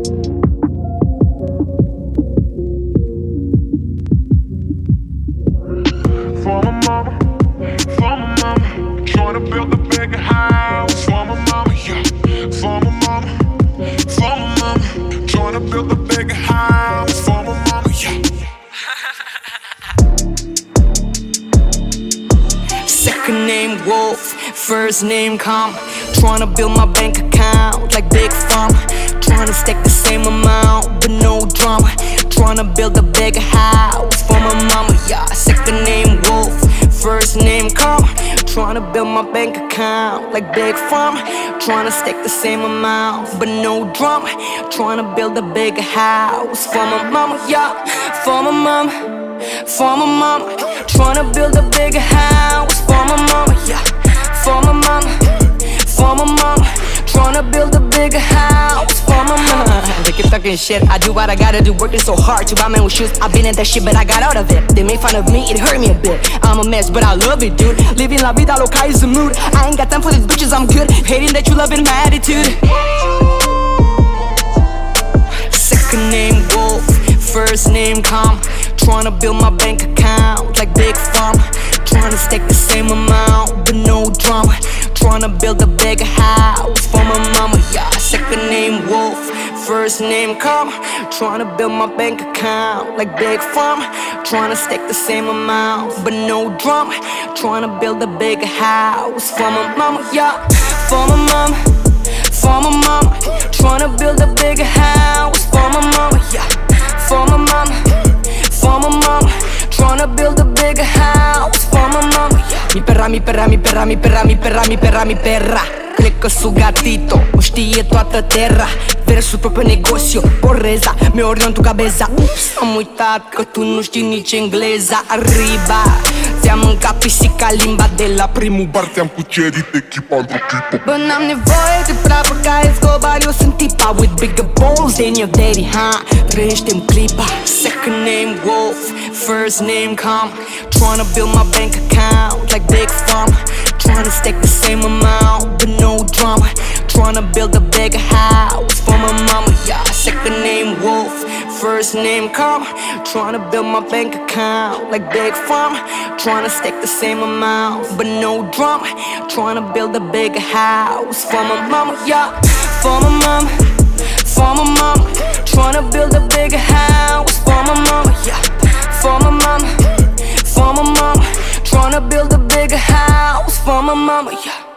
For my mama, tryna build a bigger house. For my mama, yeah. For my mama, tryna build a bigger house. For my mama, yeah. Second name Wolf, first name Calm. Tryna build my bank account like Big Pharma. Tryna stack the same amount but no drama. Tryna build a bigger house for my mama, yeah. Second name Wolf, first name Calm. Tryna build my bank account like Big Pharma. Tryna stack the same amount but no drama. Tryna build a bigger house for my mama, yeah. For my mama, for my mama. Tryna build a bigger house for my mama, yeah. For my mama, for my mama. Tryna build a bigger house for my mama. They keep talking shit, I do what I gotta do. Working so hard to buy my own shoes. I've been in that shit but I got out of it. They made fun of me, it hurt me a bit. I'm a mess but I love it, dude. Living la vida loca is the mood. I ain't got time for these bitches, I'm good. Hating that you loving my attitude. Second name Wolf, first name Calm. Tryna build my bank account like Big Pharma. Tryna stack the same amount but no drama. Tryna build a bigger house for my mama, yeah. Second name Wolf, first name Calm. Tryna build my bank account like Big Pharma. Tryna stack the same amount but no drama. Tryna build a bigger house for my mama, yeah. For my mama, for my mama. Tryna build a bigger house for my mama, yeah. For my mama, for my mama. Tryna build a bigger house for my mama, yeah. Mi perra, mi perra, mi perra, mi perra, mi perra, mi perra, mi perra. Cred că su gatito, o știe toată terra. Versul propriu negocio, porreza, mi orientu cabeza. Am uitat că tu nu știi nici engleza. Arriba, ți-am mâncat pisica limba de la primul bar. Te-am cucerit echipa într-o clipă. But n-am nevoie de prafă ca Escobar. Eu sunt tipa with bigger balls than your daddy, huh? Trăiește-mi clipa. Second name Wolf, first name Calm. Tryna build my bank account like Big Pharma. Tryna stack the same amount but no drama. Tryna build a bigger house for my mama, yeah. Second name Wolf, first name Calm. Tryna build my bank account like Big Pharma. Tryna stack the same amount but no drama. Tryna build a bigger house for my mama, yeah. For my mama, for my mama. Tryna build a bigger house for my mama, yeah. For my mama, for my mama. Tryna build a bigger house for my mama, yeah.